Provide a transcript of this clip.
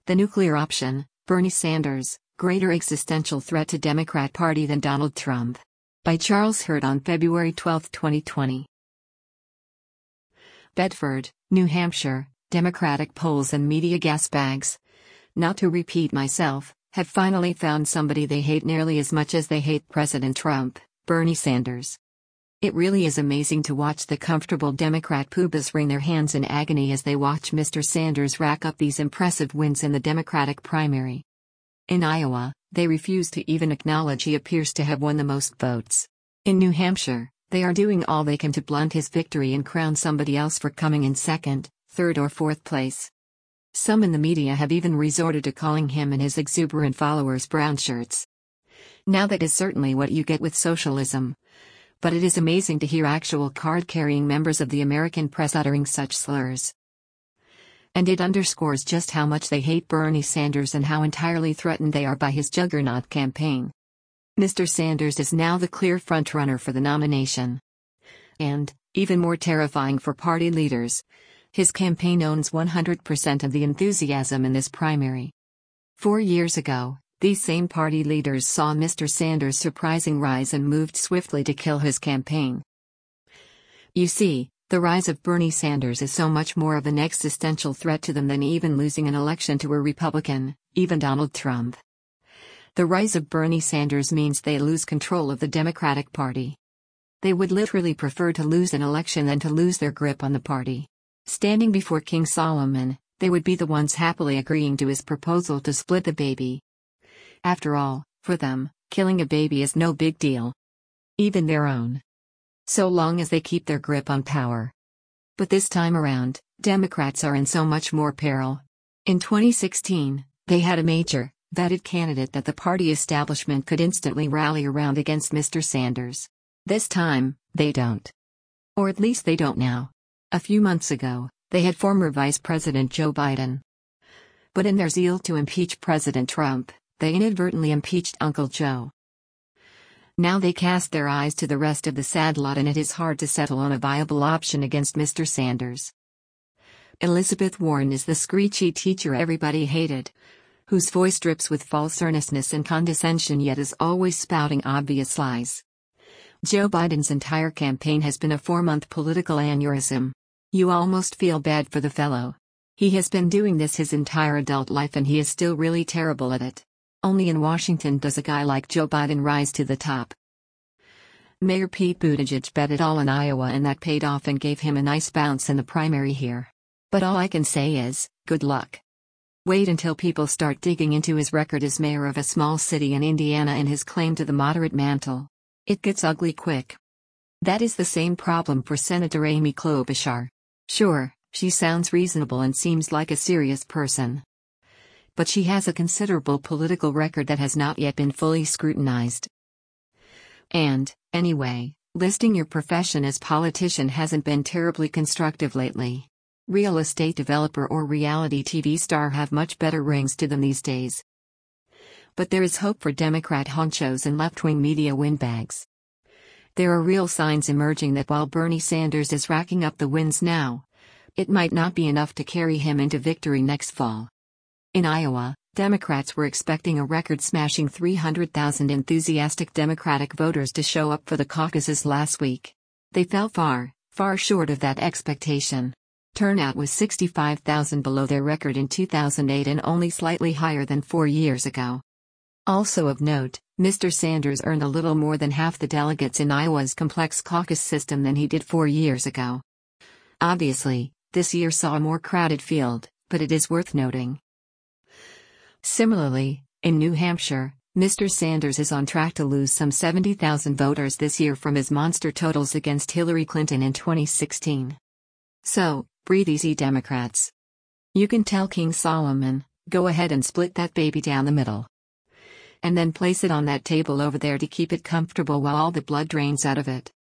The Nuclear Option, Bernie Sanders, Greater Existential Threat to Democrat Party Than Donald Trump. By Charles Hurd on February 12, 2020. Bedford, New Hampshire, Democratic polls and media gas bags. Not to repeat myself, have finally found somebody they hate nearly as much as they hate President Trump, Bernie Sanders. It really is amazing to watch the comfortable Democrat poobahs wring their hands in agony as they watch Mr. Sanders rack up these impressive wins in the Democratic primary. In Iowa, they refuse to even acknowledge he appears to have won the most votes. In New Hampshire, they are doing all they can to blunt his victory and crown somebody else for coming in second, third or fourth place. Some in the media have even resorted to calling him and his exuberant followers brown shirts. Now that is certainly what you get with socialism. But it is amazing to hear actual card-carrying members of the American press uttering such slurs. And it underscores just how much they hate Bernie Sanders and how entirely threatened they are by his juggernaut campaign. Mr. Sanders is now the clear frontrunner for the nomination. And, even more terrifying for party leaders, his campaign owns 100% of the enthusiasm in this primary. 4 years ago, these same party leaders saw Mr. Sanders' surprising rise and moved swiftly to kill his campaign. You see, the rise of Bernie Sanders is so much more of an existential threat to them than even losing an election to a Republican, even Donald Trump. The rise of Bernie Sanders means they lose control of the Democratic Party. They would literally prefer to lose an election than to lose their grip on the party. Standing before King Solomon, they would be the ones happily agreeing to his proposal to split the baby. After all, for them, killing a baby is no big deal. Even their own. So long as they keep their grip on power. But this time around, Democrats are in so much more peril. In 2016, they had a major, vetted candidate that the party establishment could instantly rally around against Mr. Sanders. This time, they don't. Or at least they don't now. A few months ago, they had former Vice President Joe Biden. But in their zeal to impeach President Trump, they inadvertently impeached Uncle Joe. Now they cast their eyes to the rest of the sad lot, and it is hard to settle on a viable option against Mr. Sanders. Elizabeth Warren is the screechy teacher everybody hated, whose voice drips with false earnestness and condescension yet is always spouting obvious lies. Joe Biden's entire campaign has been a 4-month political aneurysm. You almost feel bad for the fellow. He has been doing this his entire adult life and he is still really terrible at it. Only in Washington does a guy like Joe Biden rise to the top. Mayor Pete Buttigieg bet it all in Iowa and that paid off and gave him a nice bounce in the primary here. But all I can say is, good luck. Wait until people start digging into his record as mayor of a small city in Indiana and his claim to the moderate mantle. It gets ugly quick. That is the same problem for Senator Amy Klobuchar. Sure, she sounds reasonable and seems like a serious person. But she has a considerable political record that has not yet been fully scrutinized. And, anyway, listing your profession as politician hasn't been terribly constructive lately. Real estate developer or reality TV star have much better rings to them these days. But there is hope for Democrat honchos and left-wing media windbags. There are real signs emerging that while Bernie Sanders is racking up the wins now, it might not be enough to carry him into victory next fall. In Iowa, Democrats were expecting a record-smashing 300,000 enthusiastic Democratic voters to show up for the caucuses last week. They fell far, far short of that expectation. Turnout was 65,000 below their record in 2008 and only slightly higher than 4 years ago. Also of note, Mr. Sanders earned a little more than half the delegates in Iowa's complex caucus system than he did 4 years ago. Obviously, this year saw a more crowded field, but it is worth noting. Similarly, in New Hampshire, Mr. Sanders is on track to lose some 70,000 voters this year from his monster totals against Hillary Clinton in 2016. So, breathe easy, Democrats. You can tell King Solomon, go ahead and split that baby down the middle. And then place it on that table over there to keep it comfortable while all the blood drains out of it.